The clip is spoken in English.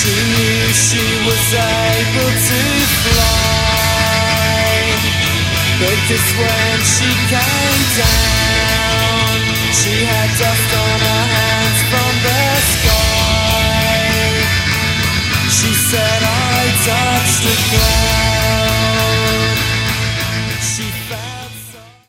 She knew she was able to fly, because when she came down, she had dust on her hands from the sky. She said, I touched the ground.